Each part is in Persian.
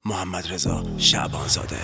محمدرضا شعبانزاده.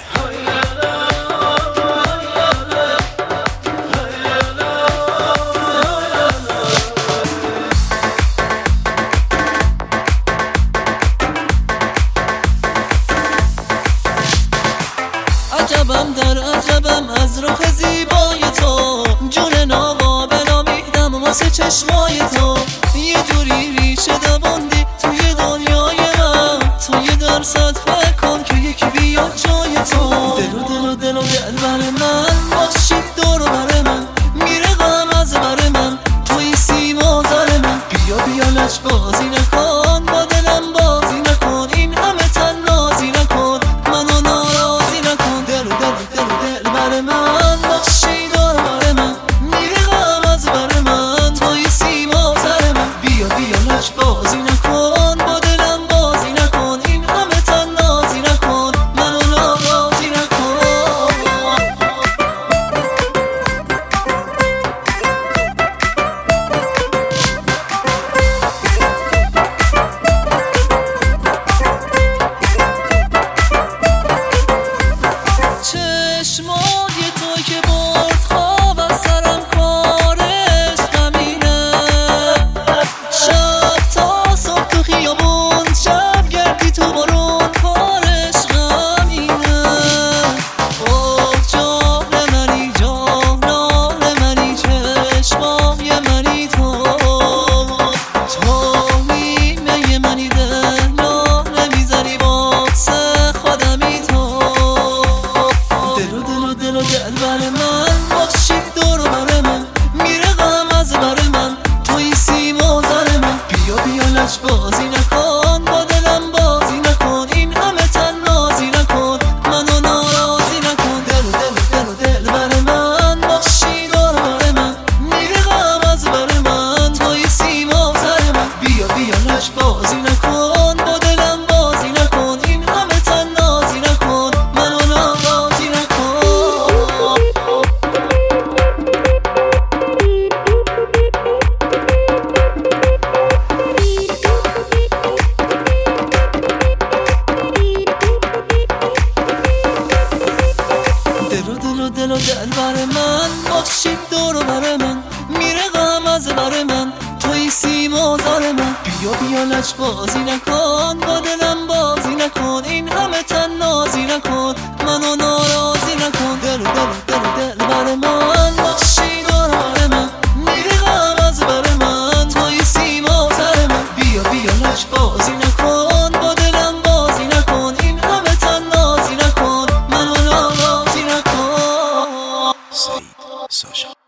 عجبم در عجبم از رخ زیبای تو، جون ناقابل امیدم واسه چشمای تو. یه جوری ریشه دووندی توی دنیای من، تو یه درصد فکر کن که یکی بیاد جای تو. دل و دلبر من باشی دور و بر من، میره غم از بر من، توی سیما زر من. بیا لج بازی نکن، با دلم بازی نکن، این همه تن نازی نکن، منو ناراضی نکن. دل بر من باشی دور بر من، میره غم از بر من، توی سیما زر من. بیا لج بازی نکن، با دلم بازی نکن، این همه تن نازی نکن، منو ناراضی نکن. چشمای توی که برد خواب از سرم، کارش غمینه. شب تا صبح تو خیابون، شب گردی تو بارون، کارش غمینه. اوه جان منی جانان منی، چشمای منی تو نیمه منی، دل نمیذاری واسه خودمی تو. دل و دلبر من باشی دور و بر من، میره غم از بر من، توی سیما زر من. بیا لج بازی نکن، با دلم بازی نکن، این همه تن نازی نکن، منو ناراضی نکن. دل و دلبر من باشی دور و بر من، میره غم از بر من، توی سیما زر من. بیا لج بازی نکن، با دلم بازی نکن، این همه تن نازی نکن، منو ناراضی نکن. دل و دلبر من باشی دور و بر من، میره غم از بر من، توی سیما زر من. بیا لج بازی نکن، با دلم بازی نکن، این همه تن نازی نکن، منو ناراضی نکن. دلبر من باشی دور و بر من، میره غم از بر من، توی سیما زر من. بیا لج بازی نکن، با دلم بازی نکن، این همه تن نازی نکن، منو ناراضی نکن. سعید ساشا.